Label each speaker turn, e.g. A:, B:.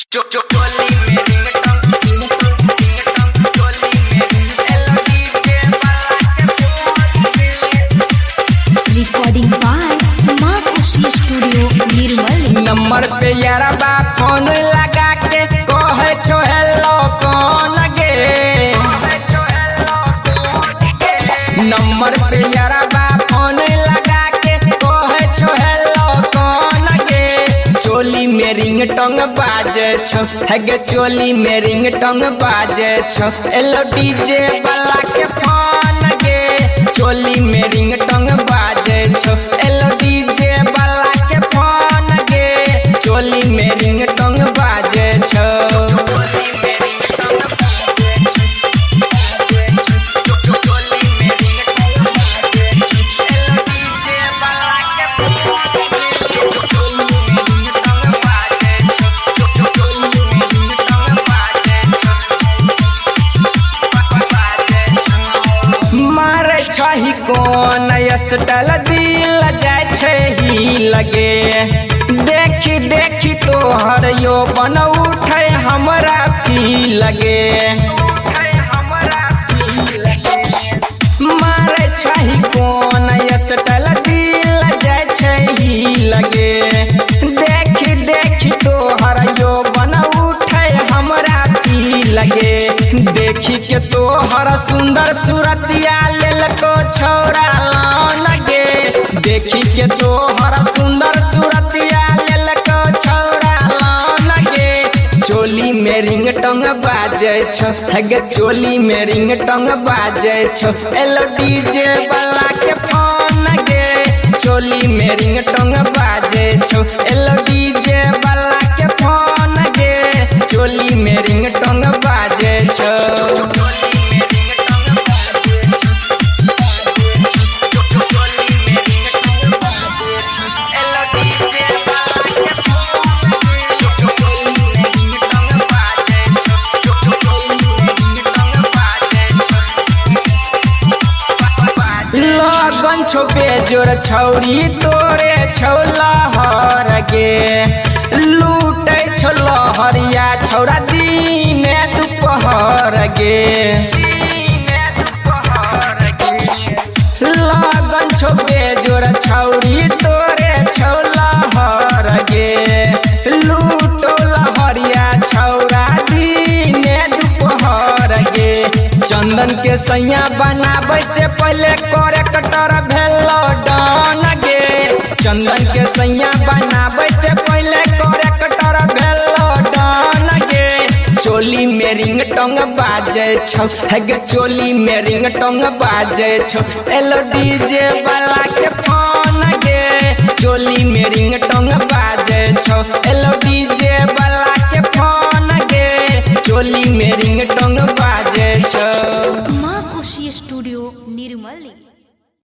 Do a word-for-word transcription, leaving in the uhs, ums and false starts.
A: Recording by माँ खुशी studio निर्मल।
B: Number पे यारा बा फोन लगा के कहे छो हेलो कौन गे। नंबर पे यारा बा फोन लगा के कहे छो हेलो कौन गे। चोली में रिंग टोंग बाजे छो है गे, चोली में रिंग टोंग बाजे छो एलो डीजे वाला के फोन गे। चोली में रिंग टोंग बाजे छो एलो डीजे वाला के फोन गे। चोली में रिंग टोंग बाजे छो। मारे छही कोन स्टाइल दिल जाय छै ही लगे। देखी देखी तोहर यो बन उठे हमरा की लगे। मारे छही कोन स्टाइल दिल जाय छै ही लगे। देखी देखी तोहर यो बन उठे हमरा की लगे। देखी के तोहर सुंदर सूरतिया लेल को छोड़ा लान गे। देखी के तोहर सुंदर सूरतिया लेल को छोड़ा लान गे। चोली में रिंग टोंग बाजे छो है गे, चोली में रिंग टोंग बाजे छो एलो डीजे वाला के फोन गे। चोली में रिंग टोंग बाजे छो एलो डीजे वाला के फोन गे। चोली में रिंग टोंग बाजे छो। लगन छो बेजोर छौरी तोरे छौ लहर गे। लूटे छो लहरिया छौरा दिने दुपहर गे। लगन छो बेजोर छौरी तोरे छौ लहर गे। लूटो लहरिया छौरा दिने दुपहर गे। चंदन के सैया बनावे से पहले करेक्टर भेलो डन गे। चंदन के सैया बनावे से पहले करेक्टर भेलो डन गे। चोली में रिंग टोंग बाजे छो है गे, चोली में रिंग टोंग बाजे छो एलो डीजे वाला के फोन गे। चोली में रिंग टोंग बाजे छो एलो डीजे वाला के फोन गे। चोली में रिंग टोंग बाजे छो।
A: माँ खुशी स्टूडियो निर्मल।